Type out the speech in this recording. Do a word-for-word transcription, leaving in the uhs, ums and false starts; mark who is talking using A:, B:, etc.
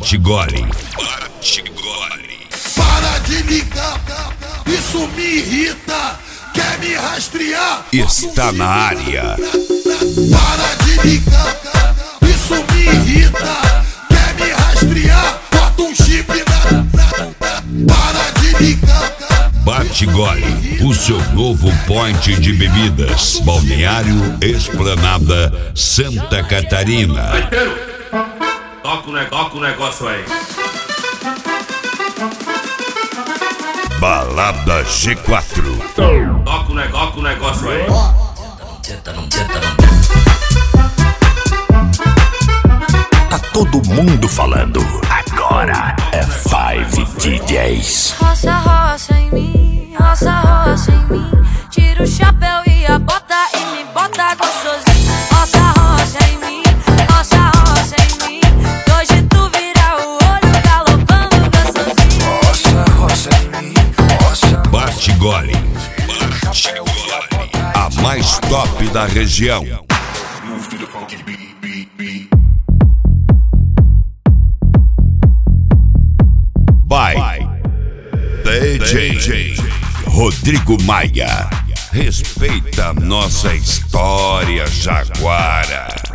A: Bate gole. Bate gole.
B: Para de ligar, isso me irrita. Quer me rastrear?
A: Está na área.
B: Para de ligar, isso me irrita. Quer me rastrear? Bota um chip na. Para de ligar.
A: Bate gole, o seu novo point de bebidas. Balneário Esplanada, Santa Catarina.
C: Gaiteiro, toca o negócio aí.
A: Balada G quatro.
C: Toca o negócio aí.
D: Tá todo mundo falando. Agora é Five D Js.
E: Roça, roça em mim, roça, roça em mim. Tira o chapéu e a bota e me bota gostosinho. Roça, roça em mim, roça, roça em mim. Hoje tu vira o olho galopando gostosinho.
D: Roça, roça em mim, roça.
A: Bate gole. Bate gole. A mais top da região. By D J Rodrigo Maia. Respeita nossa história jaguara.